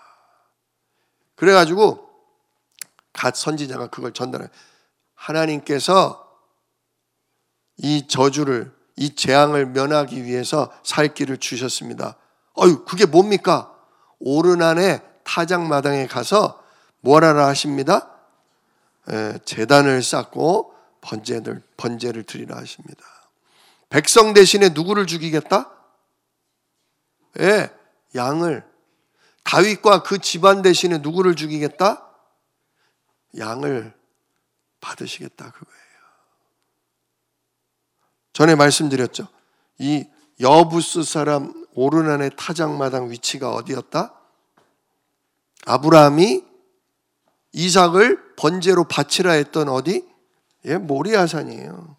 그래가지고 갓 선지자가 그걸 전달해요. 하나님께서 이 저주를 이 재앙을 면하기 위해서 살 길을 주셨습니다. 그게 뭡니까? 오르난의 타작마당에 가서 뭘 하라 하십니다? 제단을 쌓고 번제를 드리라 하십니다. 백성 대신에 누구를 죽이겠다? 양을. 다윗과 그 집안 대신에 누구를 죽이겠다? 양을 받으시겠다 그거예요. 전에 말씀드렸죠. 이 여부스 사람 오르난의 타작마당 위치가 어디였다? 아브라함이 이삭을 번제로 바치라 했던 어디? 모리아산이에요.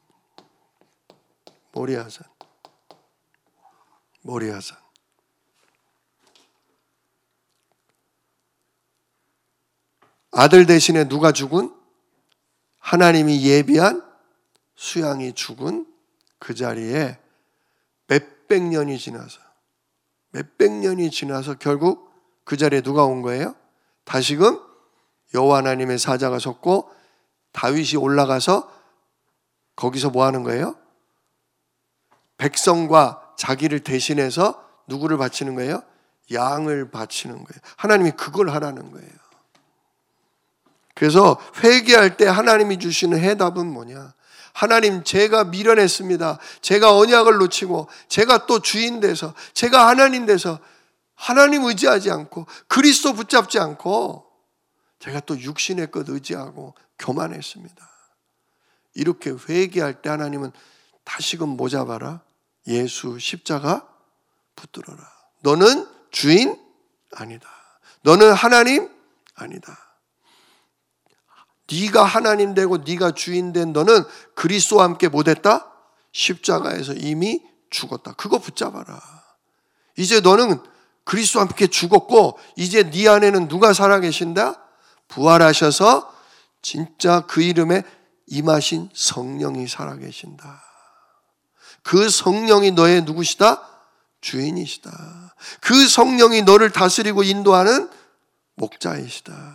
모리아산. 아들 대신에 누가 죽은? 하나님이 예비한 수양이 죽은 그 자리에 몇백 년이 지나서 결국 그 자리에 누가 온 거예요? 다시금 여호와 하나님의 사자가 섰고 다윗이 올라가서 거기서 뭐 하는 거예요? 백성과 자기를 대신해서 누구를 바치는 거예요? 양을 바치는 거예요. 하나님이 그걸 하라는 거예요. 그래서 회개할 때 하나님이 주시는 해답은 뭐냐? 하나님, 제가 미련했습니다. 제가 언약을 놓치고 제가 또 주인 돼서 제가 하나님 돼서 하나님 의지하지 않고 그리스도 붙잡지 않고 제가 또 육신의 것 의지하고 교만했습니다. 이렇게 회개할 때 하나님은 다시금 뭐 잡아라? 예수 십자가 붙들어라. 너는 주인 아니다. 너는 하나님 아니다. 네가 하나님 되고 네가 주인 된 너는 그리스도와 함께 못했다? 십자가에서 이미 죽었다. 그거 붙잡아라. 이제 너는 그리스도와 함께 죽었고 이제 네 안에는 누가 살아계신다? 부활하셔서 진짜 그 이름에 임하신 성령이 살아계신다. 그 성령이 너의 누구시다? 주인이시다. 그 성령이 너를 다스리고 인도하는 목자이시다.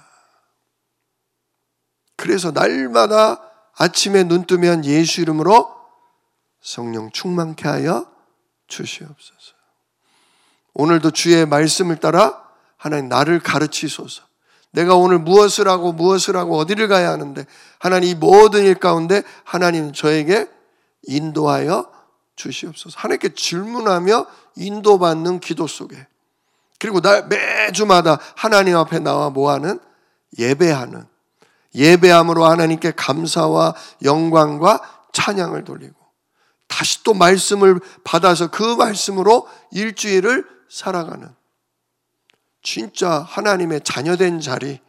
그래서 날마다 아침에 눈 뜨면 예수 이름으로 성령 충만케 하여 주시옵소서. 오늘도 주의 말씀을 따라 하나님 나를 가르치소서. 내가 오늘 무엇을 하고 어디를 가야 하는데 하나님 이 모든 일 가운데 하나님 저에게 인도하여 주시옵소서. 하나님께 질문하며 인도받는 기도 속에, 그리고 매주마다 하나님 앞에 나와 뭐하는? 예배하는, 예배함으로 하나님께 감사와 영광과 찬양을 돌리고 다시 또 말씀을 받아서 그 말씀으로 일주일을 살아가는 진짜 하나님의 자녀된 자리,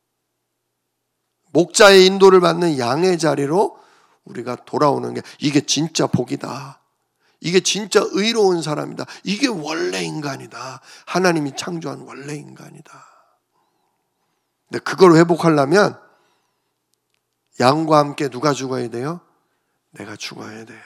목자의 인도를 받는 양의 자리로 우리가 돌아오는 게 이게 진짜 복이다. 이게 진짜 의로운 사람이다. 이게 원래 인간이다. 하나님이 창조한 원래 인간이다. 근데 그걸 회복하려면 양과 함께 누가 죽어야 돼요? 내가 죽어야 돼요.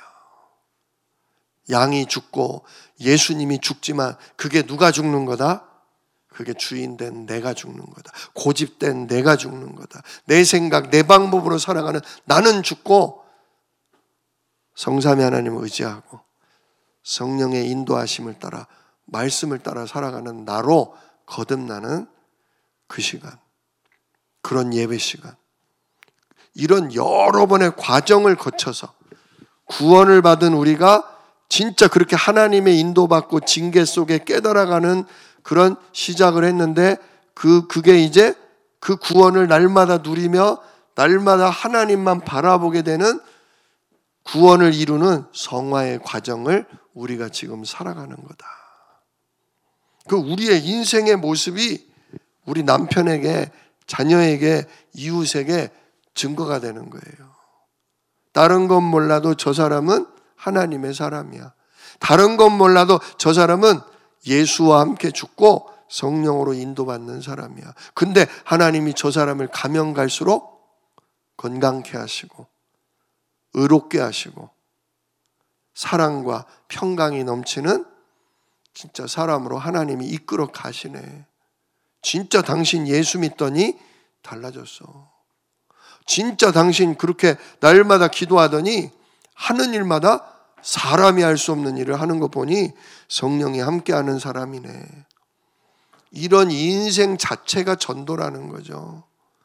양이 죽고 예수님이 죽지만 그게 누가 죽는 거다? 그게 주인된 내가 죽는 거다. 고집된 내가 죽는 거다. 내 생각, 내 방법으로 살아가는 나는 죽고 성삼위 하나님을 의지하고 성령의 인도하심을 따라 말씀을 따라 살아가는 나로 거듭나는 그 시간, 그런 예배 시간, 이런 여러 번의 과정을 거쳐서 구원을 받은 우리가 진짜 그렇게 하나님의 인도받고 징계 속에 깨달아가는 그런 시작을 했는데 그게 이제 그 구원을 날마다 누리며 날마다 하나님만 바라보게 되는 구원을 이루는 성화의 과정을 우리가 지금 살아가는 거다. 그 우리의 인생의 모습이 우리 남편에게, 자녀에게, 이웃에게 증거가 되는 거예요. 다른 건 몰라도 저 사람은 하나님의 사람이야. 다른 건 몰라도 저 사람은 예수와 함께 죽고 성령으로 인도받는 사람이야. 근데 하나님이 저 사람을 가면 갈수록 건강케 하시고 의롭게 하시고 사랑과 평강이 넘치는 진짜 사람으로 하나님이 이끌어 가시네. 진짜 당신 예수 믿더니 달라졌어. 진짜 당신 그렇게 날마다 기도하더니 하는 일마다 사람이 할 수 없는 일을 하는 거 보니 성령이 함께하는 사람이네. 이런 인생 자체가 전도라는 거죠.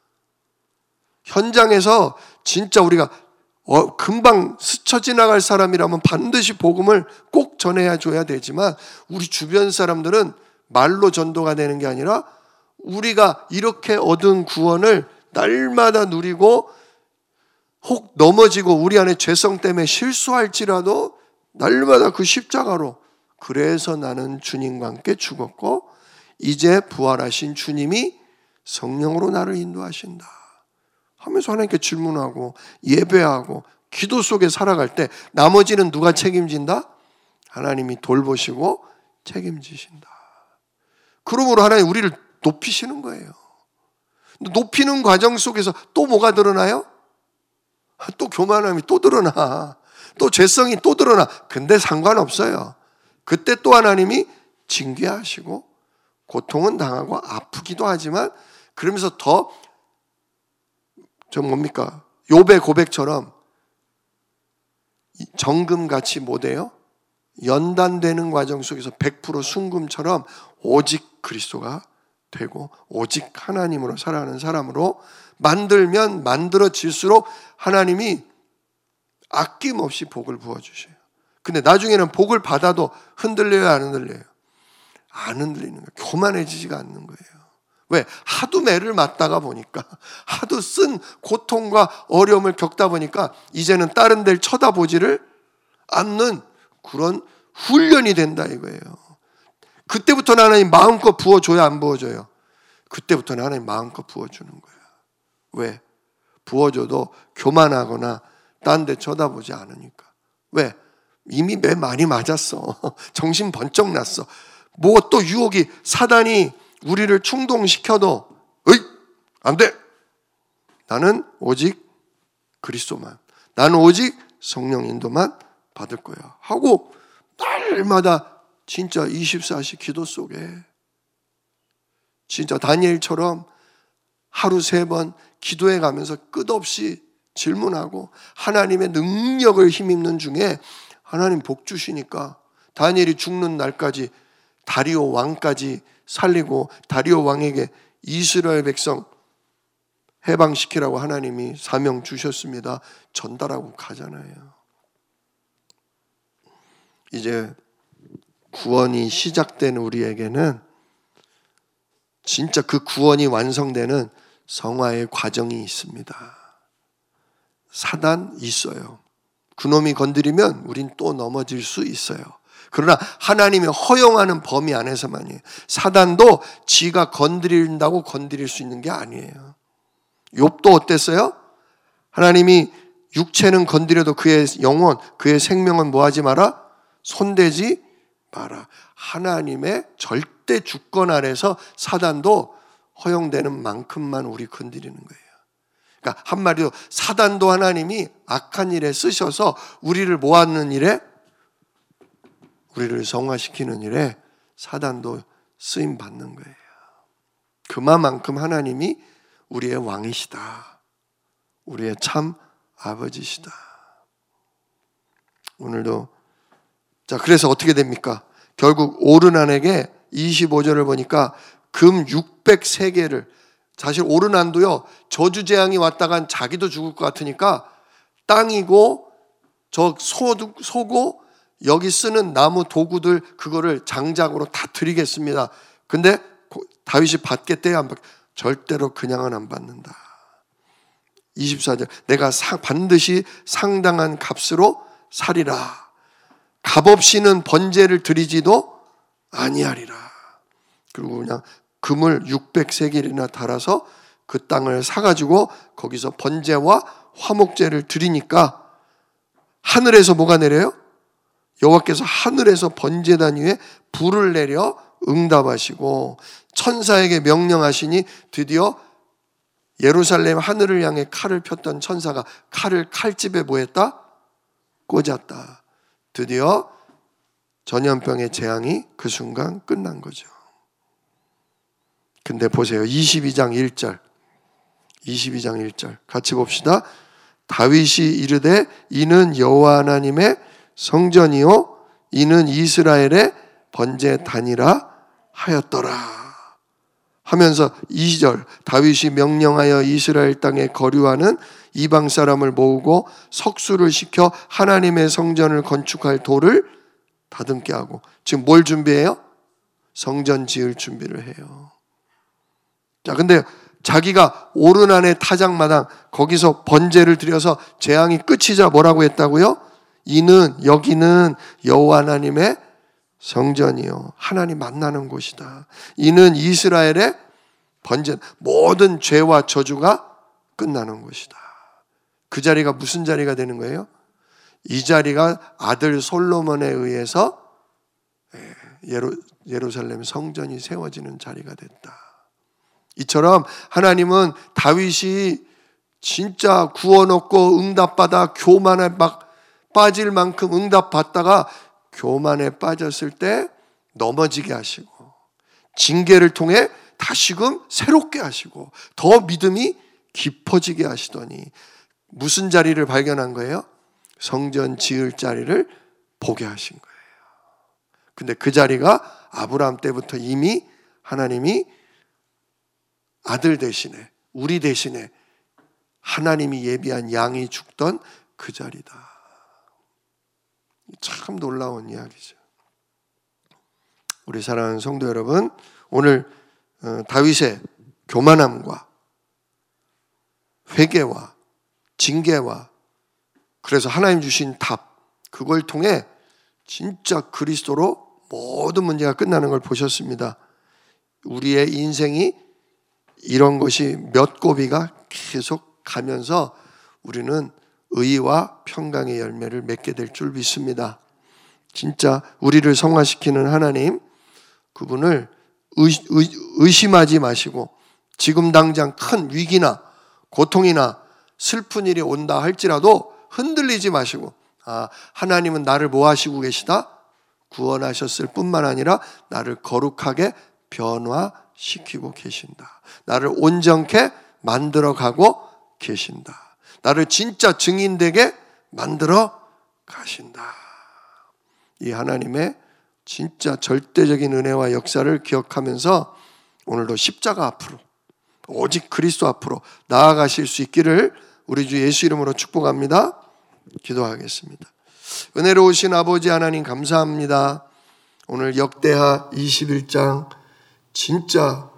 현장에서 진짜 우리가 금방 스쳐 지나갈 사람이라면 반드시 복음을 꼭 전해야 줘야 되지만 우리 주변 사람들은 말로 전도가 되는 게 아니라 우리가 이렇게 얻은 구원을 날마다 누리고 혹 넘어지고 우리 안에 죄성 때문에 실수할지라도 날마다 그 십자가로 그래서 나는 주님과 함께 죽었고 이제 부활하신 주님이 성령으로 나를 인도하신다 하면서 하나님께 질문하고 예배하고 기도 속에 살아갈 때 나머지는 누가 책임진다? 하나님이 돌보시고 책임지신다. 그러므로 하나님 우리를 높이시는 거예요. 높이는 과정 속에서 또 뭐가 드러나요? 또 교만함이 또 드러나. 또 죄성이 또 드러나. 근데 상관없어요. 그때 또 하나님이 징계하시고 고통은 당하고 아프기도 하지만 그러면서 더 뭡니까? 욥의 고백처럼 정금같이 못해요? 연단되는 과정 속에서 100% 순금처럼 오직 그리스도가 되고 오직 하나님으로 살아가는 사람으로 만들면 만들어질수록 하나님이 아낌없이 복을 부어주셔요. 근데 나중에는 복을 받아도 흔들려요, 안 흔들려요? 안 흔들리는 거예요. 교만해지지가 않는 거예요. 왜? 하도 매를 맞다가 보니까, 하도 쓴 고통과 어려움을 겪다 보니까 이제는 다른 데를 쳐다보지를 않는 그런 훈련이 된다 이거예요. 그때부터는 하나님 마음껏 부어줘요, 안 부어줘요? 그때부터는 하나님 마음껏 부어주는 거예요. 왜? 부어줘도 교만하거나 딴 데 쳐다보지 않으니까. 왜? 이미 매 많이 맞았어. 정신 번쩍 났어. 뭐 또 유혹이, 사단이 우리를 충동시켜도 으이! 안 돼! 나는 오직 그리스도만, 나는 오직 성령 인도만 받을 거야 하고 날마다 진짜 24시 기도 속에 진짜 다니엘처럼 하루 3번 기도해 가면서 끝없이 질문하고 하나님의 능력을 힘입는 중에 하나님 복 주시니까 다니엘이 죽는 날까지 다리오 왕까지 살리고 다리오 왕에게 이스라엘 백성 해방시키라고 하나님이 사명 주셨습니다. 전달하고 가잖아요. 이제 구원이 시작된 우리에게는 진짜 그 구원이 완성되는 성화의 과정이 있습니다. 사단 있어요. 그놈이 건드리면 우린 또 넘어질 수 있어요. 그러나 하나님이 허용하는 범위 안에서만이에요. 사단도 지가 건드린다고 건드릴 수 있는 게 아니에요. 욥도 어땠어요? 하나님이 육체는 건드려도 그의 영혼, 그의 생명은 뭐하지 마라? 손대지 마라. 하나님의 절대 주권 아래서 사단도 허용되는 만큼만 우리 건드리는 거예요. 그러니까 한마디로 사단도 하나님이 악한 일에 쓰셔서 우리를 모아는 일에, 우리를 성화시키는 일에 사단도 쓰임 받는 거예요. 그만큼 하나님이 우리의 왕이시다. 우리의 참 아버지시다. 오늘도 자, 그래서 어떻게 됩니까? 결국 오르난에게 25절을 보니까 금 603개를, 사실 오르난도요 저주재앙이 왔다간 자기도 죽을 것 같으니까 땅이고 저 소고 여기 쓰는 나무 도구들 그거를 장작으로 다 드리겠습니다. 근데 다윗이 받겠대요, 안 받? 절대로 그냥은 안 받는다. 24절 내가 반드시 상당한 값으로 사리라. 값없이는 번제를 드리지도 아니하리라. 그리고 그냥 금을 600세겔이나 달아서 그 땅을 사가지고 거기서 번제와 화목제를 드리니까 하늘에서 뭐가 내려요? 여호와께서 하늘에서 번제단 위에 불을 내려 응답하시고 천사에게 명령하시니 드디어 예루살렘 하늘을 향해 칼을 폈던 천사가 칼을 칼집에 뭐했다? 꽂았다. 드디어 전염병의 재앙이 그 순간 끝난 거죠. 근데 보세요. 22장 1절. 22장 1절. 같이 봅시다. 다윗이 이르되 이는 여호와 하나님의 성전이요 이는 이스라엘의 번제단이라 하였더라. 하면서 2절 다윗이 명령하여 이스라엘 땅에 거류하는 이방 사람을 모으고 석수를 시켜 하나님의 성전을 건축할 돌을 다듬게 하고, 지금 뭘 준비해요? 성전 지을 준비를 해요. 자, 근데 자기가 오르난의 타작마당 거기서 번제를 드려서 재앙이 끝이자 뭐라고 했다고요? 이는 여기는 여호와 하나님의 성전이요 하나님 만나는 곳이다. 이는 이스라엘의 번제, 모든 죄와 저주가 끝나는 곳이다. 그 자리가 무슨 자리가 되는 거예요? 이 자리가 아들 솔로몬에 의해서 예루살렘 성전이 세워지는 자리가 됐다. 이처럼 하나님은 다윗이 진짜 구원 얻고 응답받아 교만에 막 빠질 만큼 응답받다가 교만에 빠졌을 때 넘어지게 하시고 징계를 통해 다시금 새롭게 하시고 더 믿음이 깊어지게 하시더니 무슨 자리를 발견한 거예요? 성전 지을 자리를 보게 하신 거예요. 근데 그 자리가 아브라함 때부터 이미 하나님이 아들 대신에, 우리 대신에 하나님이 예비한 양이 죽던 그 자리다. 참 놀라운 이야기죠. 우리 사랑하는 성도 여러분, 오늘 다윗의 교만함과 회개와 징계와 그래서 하나님 주신 답, 그걸 통해 진짜 그리스도로 모든 문제가 끝나는 걸 보셨습니다. 우리의 인생이 이런 것이 몇 고비가 계속 가면서 우리는 의와 평강의 열매를 맺게 될 줄 믿습니다. 진짜 우리를 성화시키는 하나님, 그분을 의심하지 마시고 지금 당장 큰 위기나 고통이나 슬픈 일이 온다 할지라도 흔들리지 마시고, 하나님은 나를 뭐 하시고 계시다? 구원하셨을 뿐만 아니라 나를 거룩하게 변화시키고 계신다. 나를 온전케 만들어가고 계신다. 나를 진짜 증인되게 만들어 가신다. 이 하나님의 진짜 절대적인 은혜와 역사를 기억하면서 오늘도 십자가 앞으로, 오직 그리스도 앞으로 나아가실 수 있기를 우리 주 예수 이름으로 축복합니다. 기도하겠습니다. 은혜로우신 아버지 하나님 감사합니다. 오늘 역대하 21장 진짜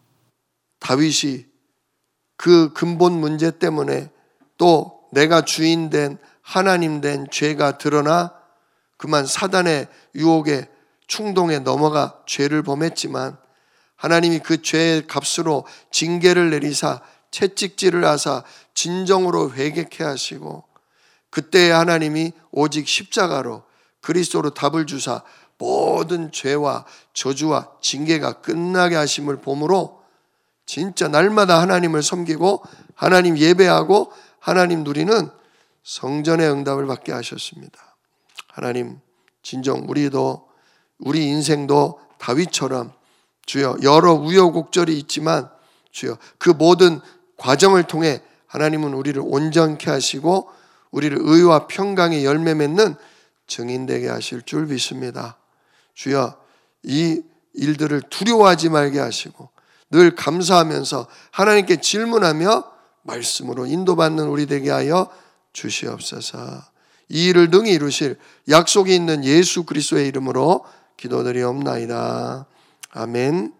다윗이 그 근본 문제 때문에 또 내가 주인 된 하나님 된 죄가 드러나 그만 사단의 유혹에 충동에 넘어가 죄를 범했지만 하나님이 그 죄의 값으로 징계를 내리사 채찍질을 하사 진정으로 회개케 하시고 그때 하나님이 오직 십자가로 그리스도로 답을 주사 모든 죄와 저주와 징계가 끝나게 하심을 보므로 진짜 날마다 하나님을 섬기고 하나님 예배하고 하나님 누리는 성전의 응답을 받게 하셨습니다. 하나님 진정 우리 인생도 다윗처럼 주여 여러 우여곡절이 있지만 주여 그 모든 과정을 통해 하나님은 우리를 온전케 하시고 우리를 의와 평강의 열매 맺는 증인되게 하실 줄 믿습니다. 주여 이 일들을 두려워하지 말게 하시고 늘 감사하면서 하나님께 질문하며 말씀으로 인도받는 우리 되게 하여 주시옵소서. 이 일을 능히 이루실 약속이 있는 예수 그리스도의 이름으로 기도드리옵나이다. 아멘.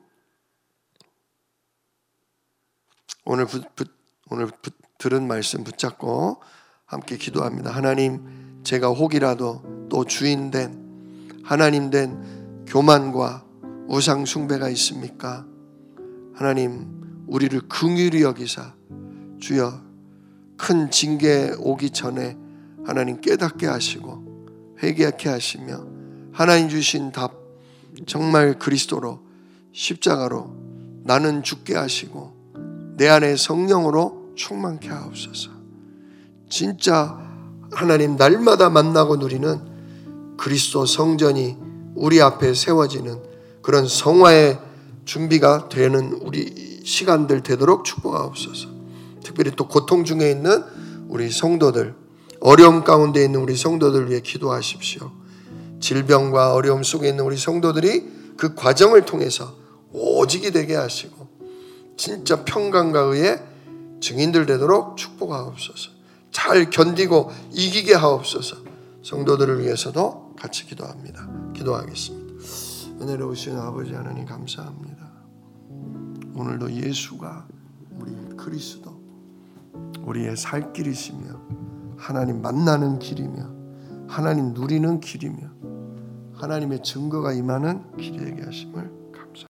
오늘 들은 말씀 붙잡고 함께 기도합니다. 하나님, 제가 혹이라도 또 주인 된 하나님 된 교만과 우상 숭배가 있습니까? 하나님, 우리를 긍휼히 여기사 주여 큰 징계 오기 전에 하나님 깨닫게 하시고 회개하게 하시며 하나님 주신 답 정말 그리스도로 십자가로 나는 죽게 하시고 내 안에 성령으로 충만케 하옵소서. 진짜 하나님 날마다 만나고 누리는 그리스도 성전이 우리 앞에 세워지는 그런 성화의 준비가 되는 우리 시간들 되도록 축복하옵소서. 특별히 또 고통 중에 있는 우리 성도들, 어려움 가운데 있는 우리 성도들 위해 기도하십시오. 질병과 어려움 속에 있는 우리 성도들이 그 과정을 통해서 오직이 되게 하시고 진짜 평강과 의의 증인들 되도록 축복하옵소서. 잘 견디고 이기게 하옵소서. 성도들을 위해서도 같이 기도합니다. 기도하겠습니다. 은혜로우신 아버지 하나님 감사합니다. 오늘도 예수가 우리 그리스도 우리의 살 길이시며 하나님 만나는 길이며 하나님 누리는 길이며 하나님의 증거가 임하는 길이 되게 하심을